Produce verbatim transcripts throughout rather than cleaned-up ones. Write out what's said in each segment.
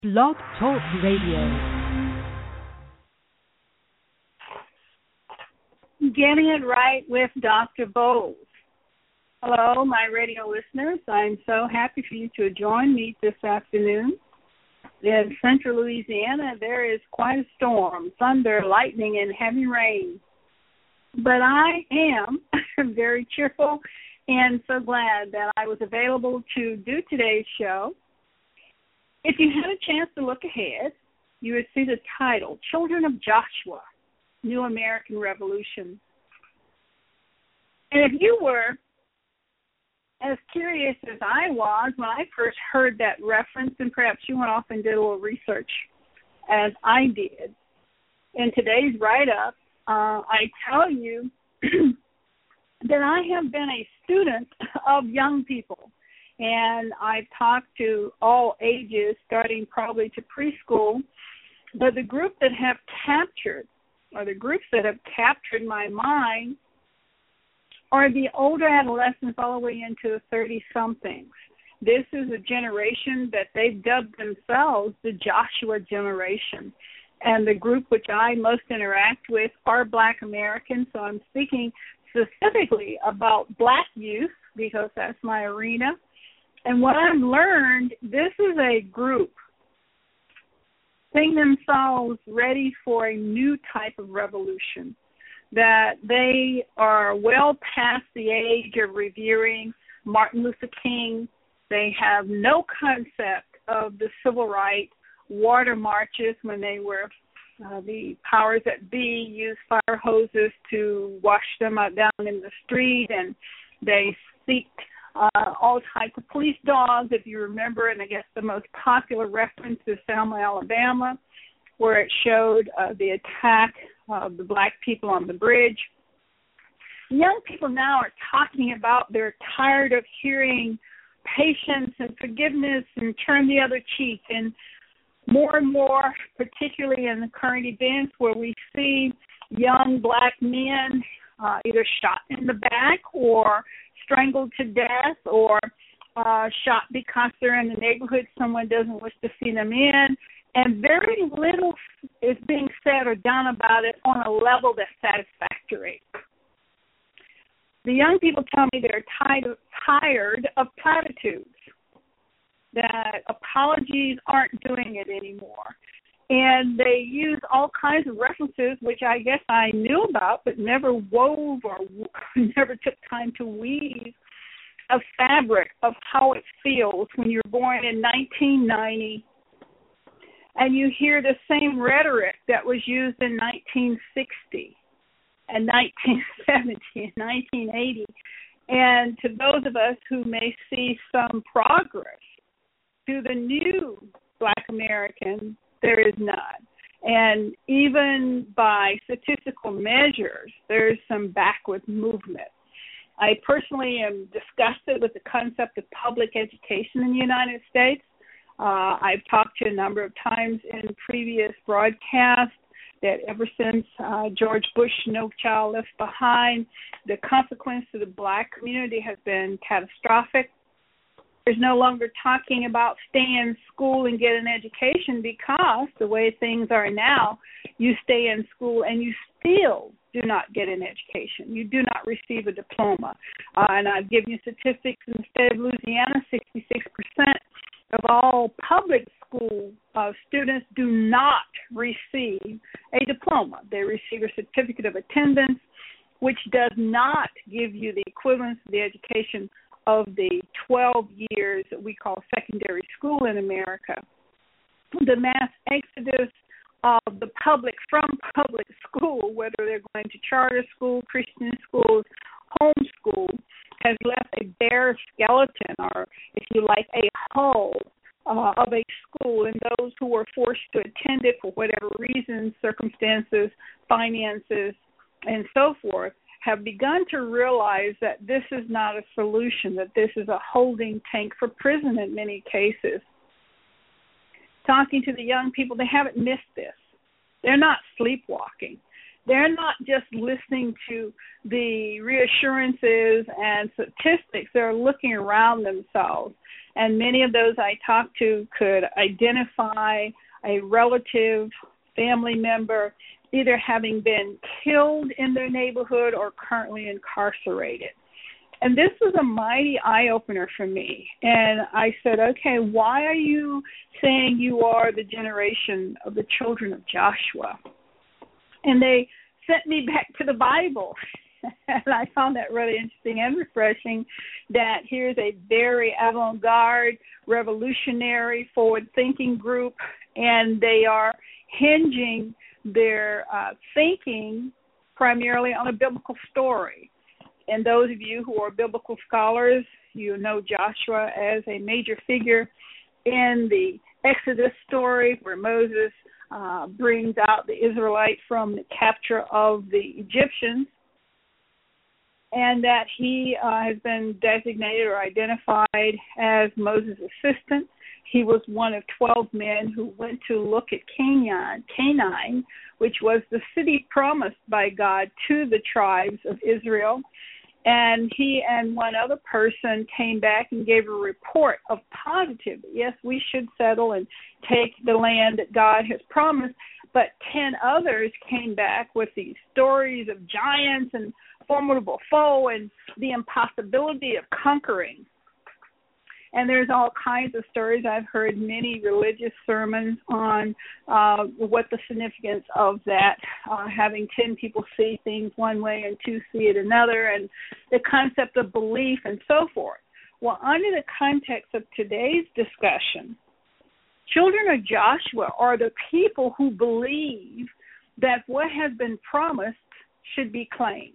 Blog Talk Radio. Getting it right with Doctor Bowles. Hello, my radio listeners. I'm so happy for you to join me this afternoon. In central Louisiana, there is quite a storm, thunder, lightning, and heavy rain. But I am very cheerful and so glad that I was available to do today's show. If you had a chance to look ahead, you would see the title, Children of Joshua, New American Revolution. And if you were as curious as I was when I first heard that reference, and perhaps you went off and did a little research as I did, in today's write-up, uh, I tell you that I have been a student of young people. And I've talked to all ages, starting probably to preschool. But the group that have captured, or the groups that have captured my mind, are the older adolescents all the way into the thirty-somethings. This is a generation that they've dubbed themselves the Joshua generation. And the group which I most interact with are Black Americans, so I'm speaking specifically about Black youth because that's my arena. And what I've learned, this is a group seeing themselves ready for a new type of revolution, that they are well past the age of revering Martin Luther King. They have no concept of the civil rights water marches when they were uh, the powers that be used fire hoses to wash them out down in the street, and they seek Uh, all types of police dogs, if you remember, and I guess the most popular reference is Selma, Alabama, where it showed uh, the attack of the Black people on the bridge. Young people now are talking about they're tired of hearing patience and forgiveness and turn the other cheek, and more and more, particularly in the current events where we see young Black men uh, either shot in the back or strangled to death, or uh, shot because they're in the neighborhood someone doesn't wish to see them in, and very little is being said or done about it on a level that's satisfactory. The young people tell me they're tired of, tired of platitudes, that apologies aren't doing it anymore. And they use all kinds of references, which I guess I knew about, but never wove or never took time to weave a fabric of how it feels when you're born in nineteen ninety and you hear the same rhetoric that was used in nineteen sixty and nineteen seventy and nineteen eighty. And to those of us who may see some progress, to the new Black American, there is none. And even by statistical measures, there is some backward movement. I personally am disgusted with the concept of public education in the United States. Uh, I've talked to a number of times in previous broadcasts that ever since uh, George Bush, No Child Left Behind, the consequence to the Black community has been catastrophic. There's no longer talking about stay in school and get an education, because the way things are now, you stay in school and you still do not get an education. You do not receive a diploma. Uh, and I've given you statistics in the state of Louisiana, sixty-six percent of all public school uh, students do not receive a diploma. They receive a certificate of attendance, which does not give you the equivalence of the education of the twelve years that we call secondary school in America. The mass exodus of the public from public school, whether they're going to charter school, Christian schools, homeschool, has left a bare skeleton, or if you like, a hull uh, of a school, and those who were forced to attend it for whatever reasons, circumstances, finances, and so forth, have begun to realize that this is not a solution, that this is a holding tank for prison in many cases. Talking to the young people, they haven't missed this. They're not sleepwalking. They're not just listening to the reassurances and statistics. They're looking around themselves. And many of those I talked to could identify a relative, family member, either having been killed in their neighborhood or currently incarcerated. And this was a mighty eye-opener for me. And I said, okay, why are you saying you are the generation of the children of Joshua? And they sent me back to the Bible. And I found that really interesting and refreshing, that here's a very avant-garde, revolutionary, forward-thinking group, and they are hinging their uh, thinking primarily on a biblical story. And those of you who are biblical scholars, you know Joshua as a major figure in the Exodus story, where Moses uh, brings out the Israelites from the capture of the Egyptians, and that he uh, has been designated or identified as Moses' assistant. He was one of twelve men who went to look at Canaan, Canaan, which was the city promised by God to the tribes of Israel. And he and one other person came back and gave a report of positive, yes, we should settle and take the land that God has promised. But ten others came back with these stories of giants and formidable foe and the impossibility of conquering. And there's all kinds of stories. I've heard many religious sermons on uh, what the significance of that, uh, having ten people see things one way and two see it another, and the concept of belief and so forth. Well, under the context of today's discussion, children of Joshua are the people who believe that what has been promised should be claimed.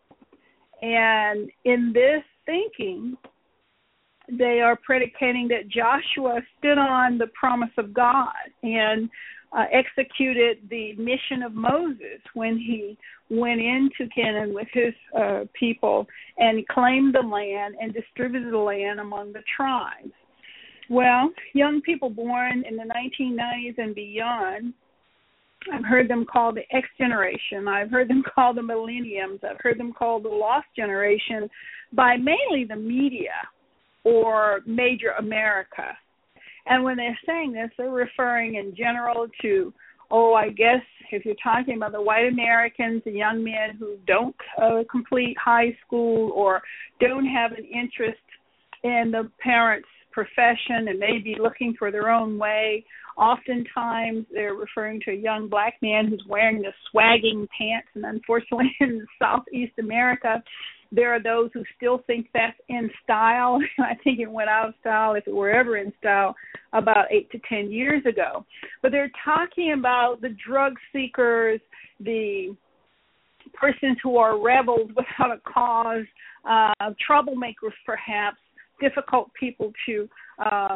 And in this thinking, they are predicating that Joshua stood on the promise of God and uh, executed the mission of Moses when he went into Canaan with his uh, people and claimed the land and distributed the land among the tribes. Well, young people born in the nineteen nineties and beyond, I've heard them called the X generation. I've heard them called the millenniums. I've heard them called the lost generation by mainly the media or major America. And when they're saying this, they're referring in general to, oh, I guess if you're talking about the white Americans, the young men who don't uh, complete high school or don't have an interest in the parents' profession and may be looking for their own way. Oftentimes they're referring to a young black man who's wearing the swagging pants, and unfortunately in Southeast America, there are those who still think that's in style. I think it went out of style, if it were ever in style, about eight to ten years ago. But they're talking about the drug seekers, the persons who are rebels without a cause, uh, troublemakers perhaps, difficult people to uh,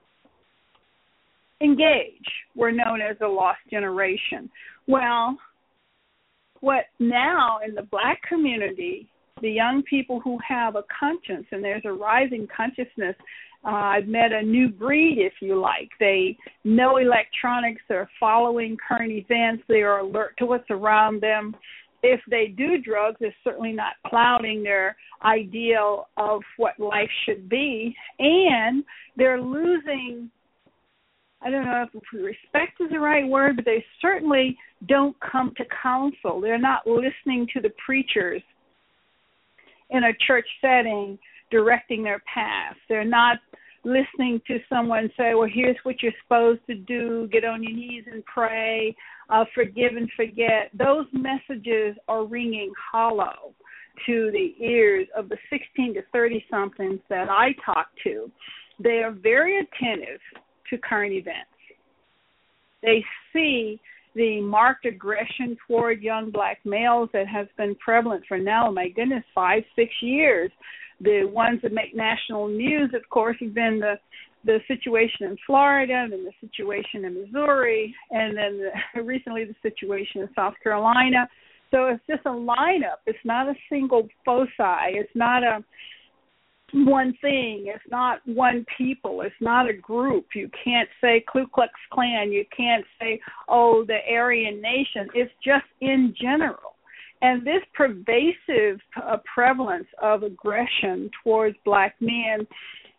engage, were known as the lost generation. Well, what now in the black community, the young people who have a conscience, and there's a rising consciousness, uh, I've met a new breed, if you like. They know electronics, they're following current events, they are alert to what's around them. If they do drugs, it's certainly not clouding their ideal of what life should be, and they're losing, I don't know if respect is the right word, but they certainly don't come to counsel. They're not listening to the preachers in a church setting directing their path. They're not listening to someone say, well, here's what you're supposed to do, get on your knees and pray, uh, forgive and forget. Those messages are ringing hollow to the ears of the sixteen to thirty-somethings that I talk to. They are very attentive to current events. They see the marked aggression toward young black males that has been prevalent for now, my goodness, five, six years. The ones that make national news, of course, have been the, the situation in Florida, then the situation in Missouri, and then the, recently the situation in South Carolina. So it's just a lineup. It's not a single foci. It's not a one thing. It's not one people. It's not a group. You can't say Ku Klux Klan. You can't say, oh, the Aryan Nation. It's just in general. And this pervasive uh, prevalence of aggression towards black men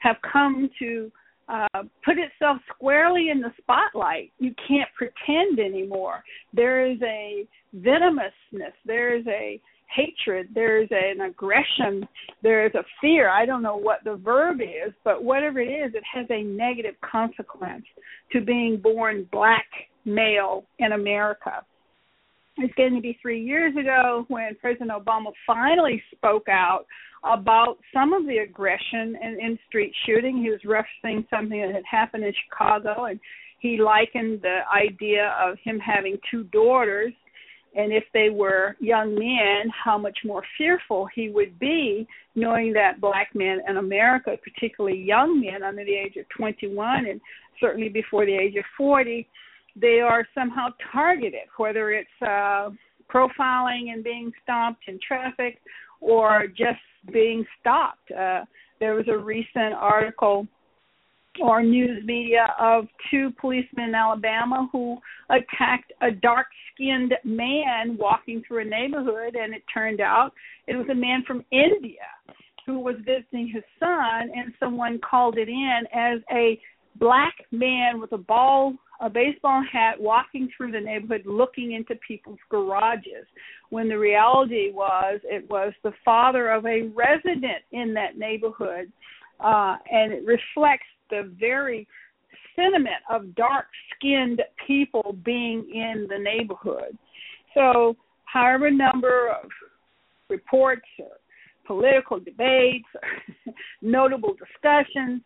have come to uh, put itself squarely in the spotlight. You can't pretend anymore. There is a venomousness. There is a hatred. There is an aggression. There is a fear. I don't know what the verb is, but whatever it is, it has a negative consequence to being born black male in America. It's going to be three years ago when President Obama finally spoke out about some of the aggression in, in street shooting. He was referencing something that had happened in Chicago, and he likened the idea of him having two daughters, and if they were young men, how much more fearful he would be knowing that black men in America, particularly young men under the age of twenty-one and certainly before the age of forty, they are somehow targeted, whether it's uh, profiling and being stopped in traffic or just being stopped. Uh, there was a recent article or news media of two policemen in Alabama who attacked a dark-skinned man walking through a neighborhood, and it turned out it was a man from India who was visiting his son, and someone called it in as a black man with a ball, a baseball hat, walking through the neighborhood looking into people's garages, when the reality was it was the father of a resident in that neighborhood, uh, and it reflects the very sentiment of dark-skinned people being in the neighborhood. So however number of reports or political debates or notable discussions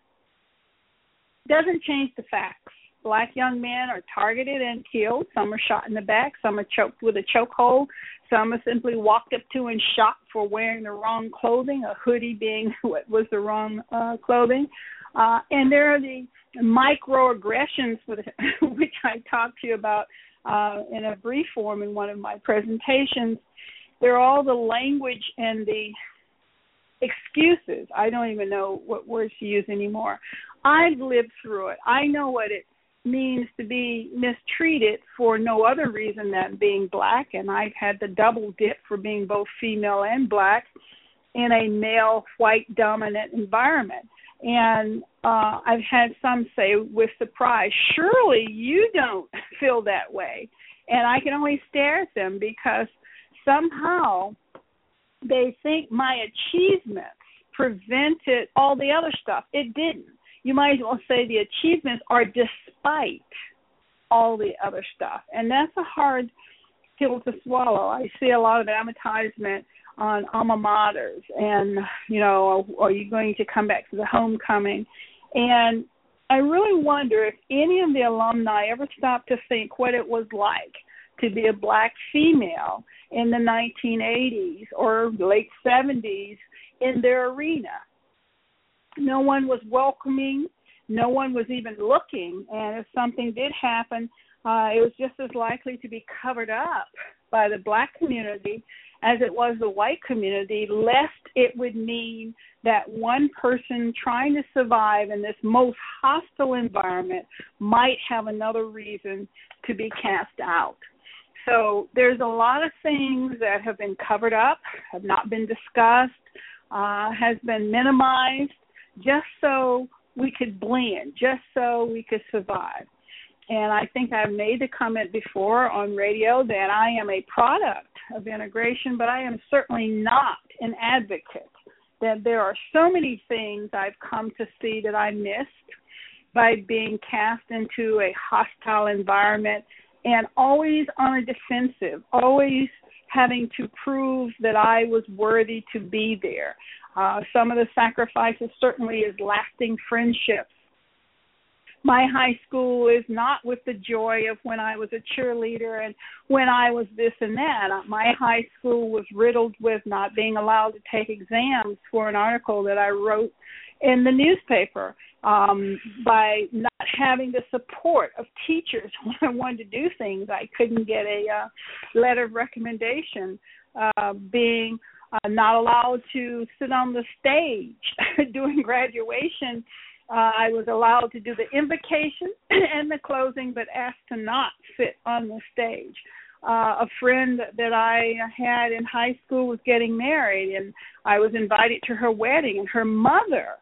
doesn't change the facts. Black young men are targeted and killed. Some are shot in the back. Some are choked with a chokehold. Some are simply walked up to and shot for wearing the wrong clothing, a hoodie being what was the wrong uh, clothing. Uh, and there are the microaggressions with, which I talked to you about uh, in a brief form in one of my presentations. They're all the language and the excuses. I don't even know what words to use anymore. I've lived through it. I know what it means to be mistreated for no other reason than being black, and I've had the double dip for being both female and black in a male, white-dominant environment. And uh, I've had some say with surprise, surely you don't feel that way. And I can only stare at them because somehow they think my achievements prevented all the other stuff. It didn't. You might as well say the achievements are despite all the other stuff. And that's a hard pill to swallow. I see a lot of advertisement on alma maters and, you know, are you going to come back to the homecoming? And I really wonder if any of the alumni ever stopped to think what it was like to be a black female in the nineteen eighties or late seventies in their arena. No one was welcoming. No one was even looking. And if something did happen, uh, it was just as likely to be covered up by the black community as it was the white community, lest it would mean that one person trying to survive in this most hostile environment might have another reason to be cast out. So there's a lot of things that have been covered up, have not been discussed, uh, has been minimized, just so we could blend, just so we could survive. And I think I've made the comment before on radio that I am a product of integration, but I am certainly not an advocate. That there are so many things I've come to see that I missed by being cast into a hostile environment and always on a defensive, always having to prove that I was worthy to be there. Uh, some of the sacrifices certainly is lasting friendships. My high school is not with the joy of when I was a cheerleader and when I was this and that. My high school was riddled with not being allowed to take exams for an article that I wrote in the newspaper, um, by not having the support of teachers when I wanted to do things. I couldn't get a uh, letter of recommendation, uh, being uh, not allowed to sit on the stage during graduation. Uh, I was allowed to do the invocation and the closing, but asked to not sit on the stage. Uh, a friend that I had in high school was getting married, and I was invited to her wedding, and her mother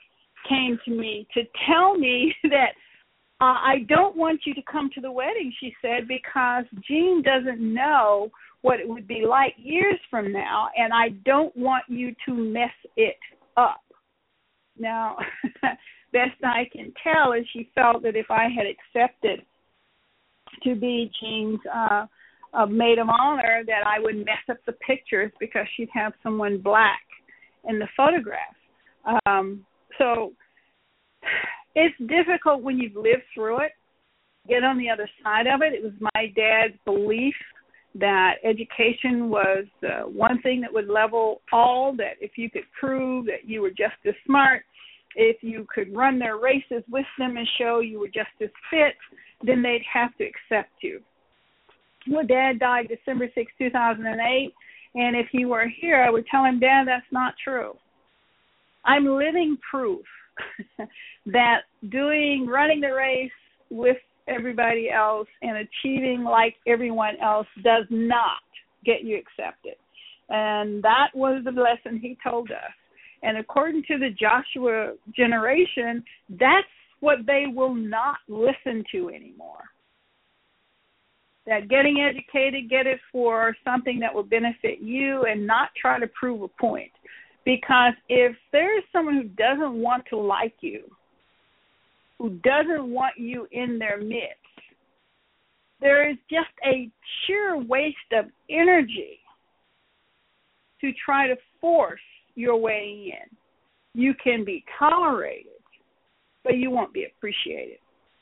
came to me to tell me that uh, I don't want you to come to the wedding, she said, because Jean doesn't know what it would be like years from now, and I don't want you to mess it up. Now, best I can tell is she felt that if I had accepted to be Jean's uh, uh, maid of honor, that I would mess up the pictures because she'd have someone black in the photograph. Um, so it's difficult when you've lived through it, get on the other side of it. It was my dad's belief that education was uh, one thing that would level all, that if you could prove that you were just as smart, if you could run their races with them and show you were just as fit, then they'd have to accept you. Well, Dad died December sixth, two thousand eight, and if he were here, I would tell him, Dad, that's not true. I'm living proof that doing, running the race with everybody else and achieving like everyone else does not get you accepted. And that was the lesson he told us. And according to the Joshua generation, that's what they will not listen to anymore. That getting educated, get it for something that will benefit you and not try to prove a point. Because if there's someone who doesn't want to like you, who doesn't want you in their midst, there is just a sheer waste of energy to try to force your way in. You can be tolerated, but you won't be appreciated.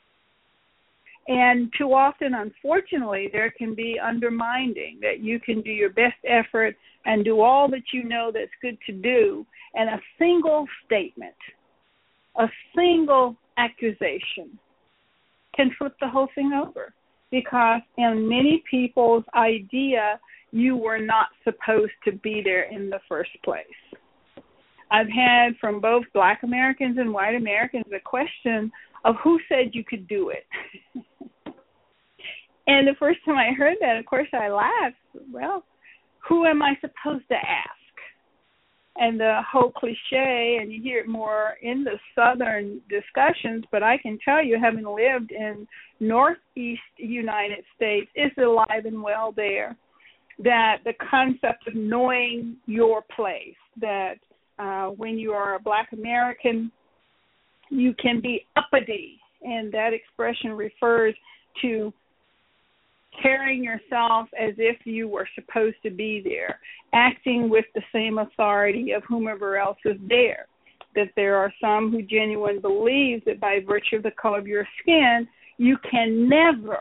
And too often, unfortunately, there can be undermining, that you can do your best effort and do all that you know that's good to do, and a single statement, a single accusation can flip the whole thing over, because in many people's idea, you were not supposed to be there in the first place. I've had from both Black Americans and white Americans a question of who said you could do it. And the first time I heard that, of course, I laughed. Well, who am I supposed to ask? And the whole cliche, and you hear it more in the Southern discussions, but I can tell you, having lived in Northeast United States, it's alive and well there, that the concept of knowing your place, that uh, when you are a Black American, you can be uppity, and that expression refers to carrying yourself as if you were supposed to be there, acting with the same authority of whomever else is there, that there are some who genuinely believe that by virtue of the color of your skin, you can never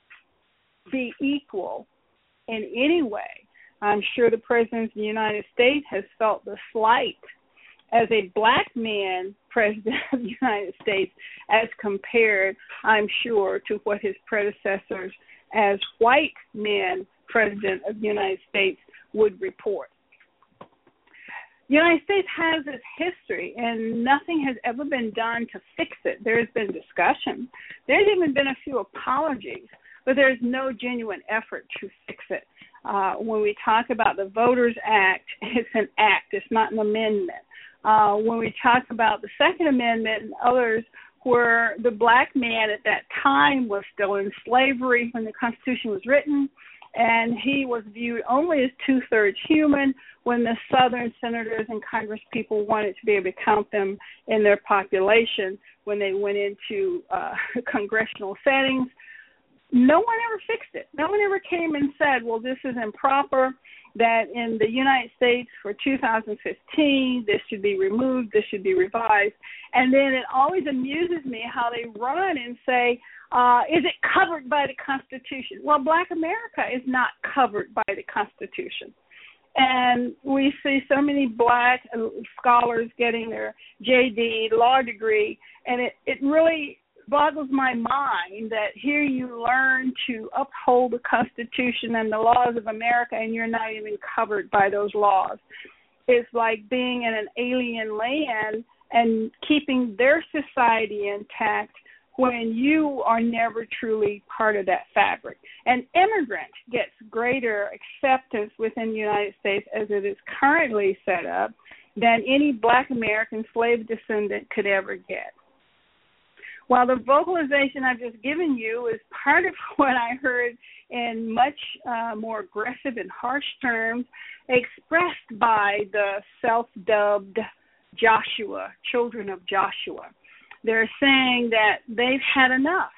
be equal in any way. I'm sure the President of the United States has felt the slight as a Black man President of the United States as compared, I'm sure, to what his predecessors as white men President of the United States would report. The United States has its history, and nothing has ever been done to fix it. There has been discussion. There's even been a few apologies, but there's no genuine effort to fix it. Uh, when we talk about the Voters Act, it's an act. It's not an amendment. Uh, when we talk about the Second Amendment and others, where the Black man at that time was still in slavery when the Constitution was written, and he was viewed only as two-thirds human when the Southern senators and Congress people wanted to be able to count them in their population when they went into uh, congressional settings. No one ever fixed it. No one ever came and said, well, this is improper, that in the United States for two thousand fifteen, this should be removed, this should be revised. And then it always amuses me how they run and say, uh, is it covered by the Constitution? Well, Black America is not covered by the Constitution. And we see so many Black scholars getting their J D, law degree, and it, it really boggles my mind that here you learn to uphold the Constitution and the laws of America, and you're not even covered by those laws. It's like being in an alien land and keeping their society intact when you are never truly part of that fabric. An immigrant gets greater acceptance within the United States as it is currently set up than any black American slave descendant could ever get. While the vocalization I've just given you is part of what I heard in much uh, more aggressive and harsh terms expressed by the self-dubbed Joshua, children of Joshua. They're saying that they've had enough,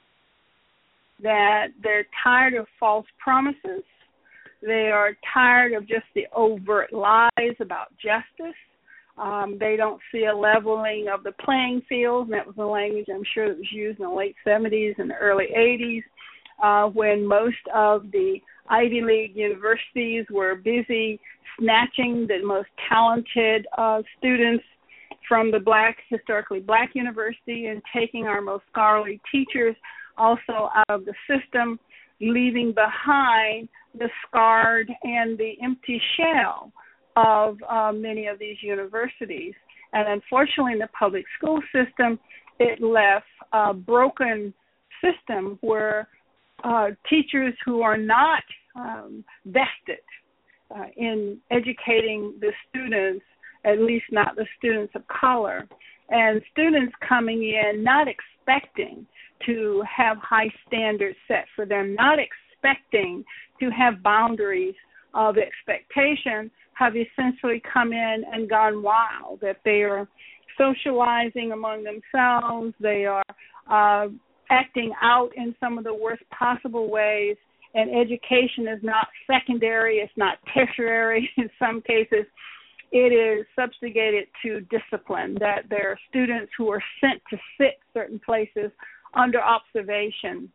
that they're tired of false promises, they are tired of just the overt lies about justice. Um, they don't see a leveling of the playing field, and that was the language I'm sure that was used in the late seventies and the early eighties, uh, when most of the Ivy League universities were busy snatching the most talented uh, students from the black, historically black university and taking our most scholarly teachers also out of the system, leaving behind the scarred and the empty shell of uh, many of these universities. And unfortunately, in the public school system, it left a broken system where uh, teachers who are not um, vested uh, in educating the students, at least not the students of color, and students coming in not expecting to have high standards set for them, not expecting to have boundaries of expectation, have essentially come in and gone wild, that they are socializing among themselves, they are uh, acting out in some of the worst possible ways, and education is not secondary, it's not tertiary in some cases. It is subjugated to discipline, that there are students who are sent to sit certain places under observation.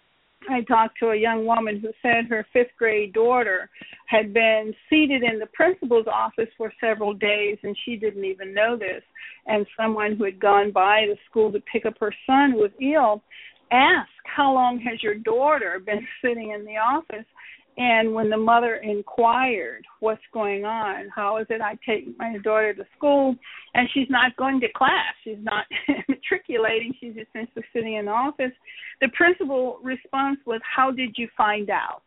I talked to a young woman who said her fifth grade daughter had been seated in the principal's office for several days, and she didn't even know this. And someone who had gone by the school to pick up her son who was ill asked, "How long has your daughter been sitting in the office?" And when the mother inquired, "What's going on? How is it I take my daughter to school and she's not going to class, she's not matriculating, she's essentially sitting in the office?" The principal response was, "How did you find out?"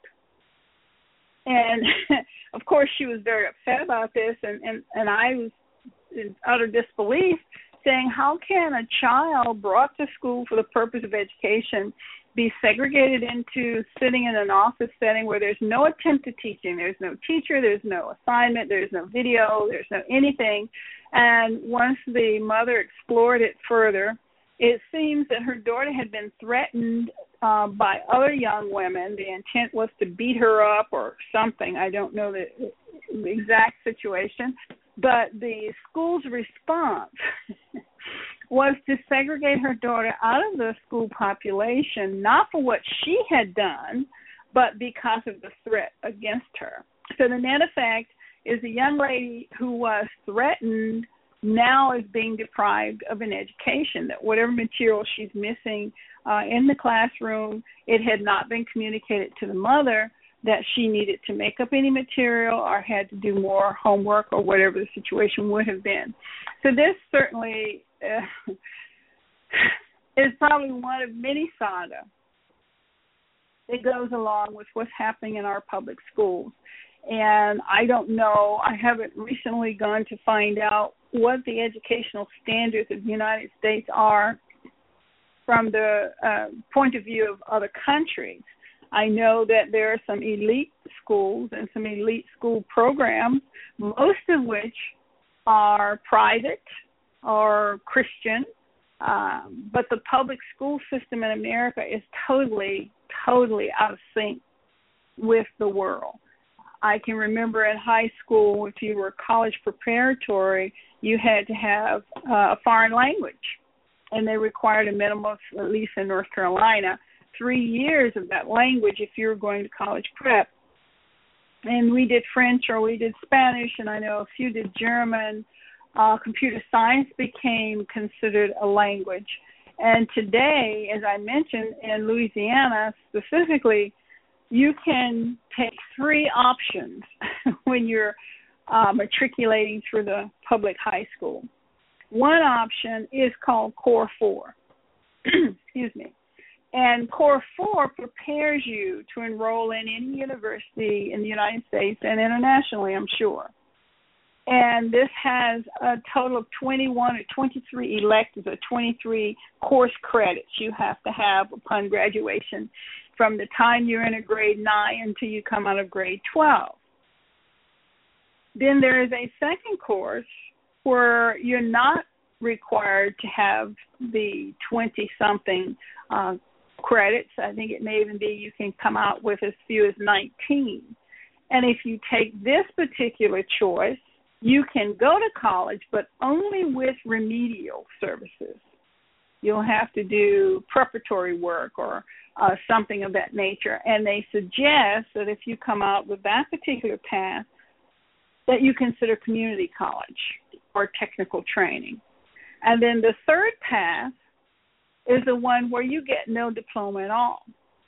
And of course she was very upset about this, and, and, and I was in utter disbelief, saying, how can a child brought to school for the purpose of education be segregated into sitting in an office setting where there's no attempt at teaching, there's no teacher, there's no assignment, there's no video, there's no anything. And once the mother explored it further, it seems that her daughter had been threatened uh, by other young women. The intent was to beat her up or something. I don't know the, the exact situation. But the school's response was to segregate her daughter out of the school population, not for what she had done, but because of the threat against her. So the net effect is a young lady who was threatened now is being deprived of an education, that whatever material she's missing uh, in the classroom, it had not been communicated to the mother that she needed to make up any material or had to do more homework or whatever the situation would have been. So this certainly uh, is probably one of many saga that goes along with what's happening in our public schools. And I don't know, I haven't recently gone to find out what the educational standards of the United States are from the uh, point of view of other countries. I know that there are some elite schools and some elite school programs, most of which are private or Christian, um, but the public school system in America is totally, totally out of sync with the world. I can remember in high school, if you were college preparatory, you had to have uh, a foreign language, and they required a minimum of, at least in North Carolina, three years of that language if you were going to college prep. And we did French or we did Spanish, and I know a few did German. Uh, computer science became considered a language. And today, as I mentioned, in Louisiana specifically, you can take three options when you're uh, matriculating through the public high school. One option is called Core four. Excuse me. And Core four prepares you to enroll in any university in the United States and internationally, I'm sure. And this has a total of twenty-one or twenty-three electives or twenty-three course credits you have to have upon graduation from the time you're in a grade nine until you come out of grade twelve. Then there is a second course where you're not required to have the twenty-something uh, credits. I think it may even be you can come out with as few as nineteen. And if you take this particular choice, you can go to college, but only with remedial services. You'll have to do preparatory work or uh, something of that nature. And they suggest that if you come out with that particular path, that you consider community college or technical training. And then the third path is the one where you get no diploma at all,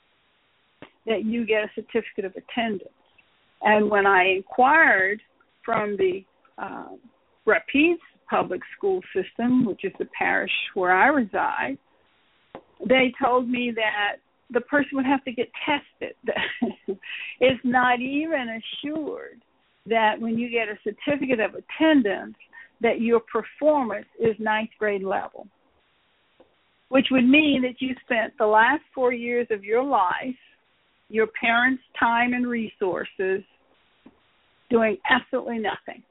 that you get a certificate of attendance. And when I inquired from the uh, Rapides public school system, which is the parish where I reside, they told me that the person would have to get tested. It's not even assured that when you get a certificate of attendance that your performance is ninth grade level, which would mean that you spent the last four years of your life, your parents' time and resources, doing absolutely nothing.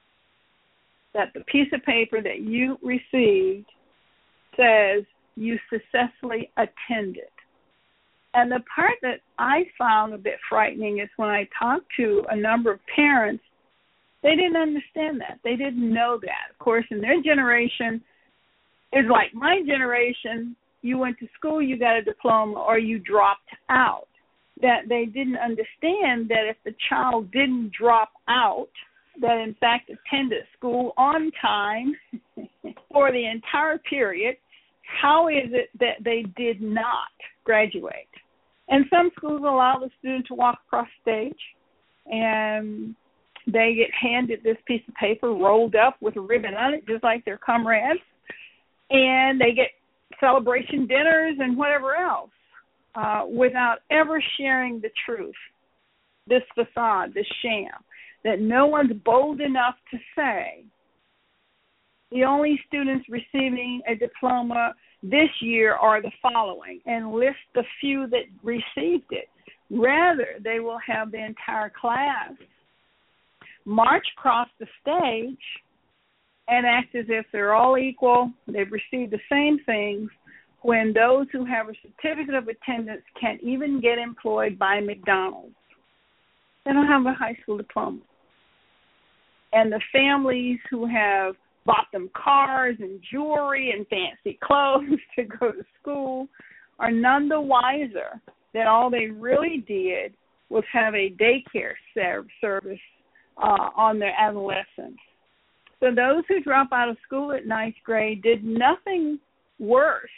That the piece of paper that you received says you successfully attended. And the part that I found a bit frightening is when I talked to a number of parents, they didn't understand that. They didn't know that. Of course, in their generation, it's like my generation, you went to school, you got a diploma, or you dropped out. That they didn't understand that if the child didn't drop out, that in fact attended school on time for the entire period, how is it that they did not graduate? And some schools allow the student to walk across stage, and they get handed this piece of paper rolled up with a ribbon on it, just like their comrades, and they get celebration dinners and whatever else uh, without ever sharing the truth, this facade, this sham, that no one's bold enough to say the only students receiving a diploma this year are the following, and list the few that received it. Rather, they will have the entire class march across the stage and act as if they're all equal, they've received the same things, when those who have a certificate of attendance can't even get employed by McDonald's. They don't have a high school diploma. And the families who have bought them cars and jewelry and fancy clothes to go to school are none the wiser that all they really did was have a daycare service uh, on their adolescence. So those who drop out of school at ninth grade did nothing worse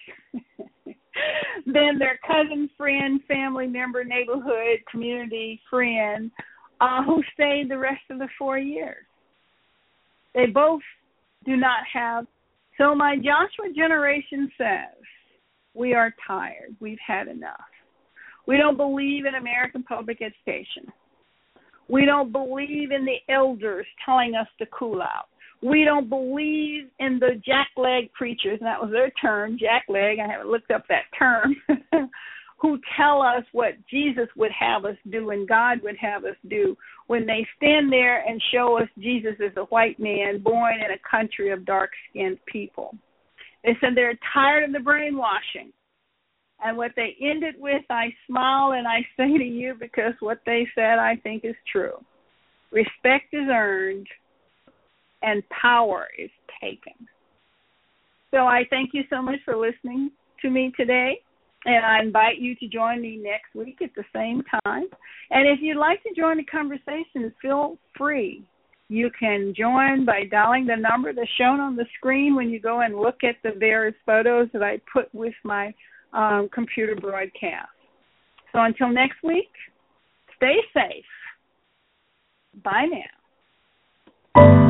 than their cousin, friend, family member, neighborhood, community friend uh, who stayed the rest of the four years. They both do not have. So my Joshua generation says, we are tired. We've had enough. We don't believe in American public education. We don't believe in the elders telling us to cool out. We don't believe in the jackleg preachers, and that was their term, jackleg, I haven't looked up that term, who tell us what Jesus would have us do and God would have us do when they stand there and show us Jesus as a white man born in a country of dark-skinned people. They said they're tired of the brainwashing. And what they ended with, I smile and I say to you because what they said I think is true. Respect is earned and power is taken. So I thank you so much for listening to me today, and I invite you to join me next week at the same time. And if you'd like to join the conversation, feel free. You can join by dialing the number that's shown on the screen when you go and look at the various photos that I put with my um, computer broadcast. So until next week, stay safe. Bye now.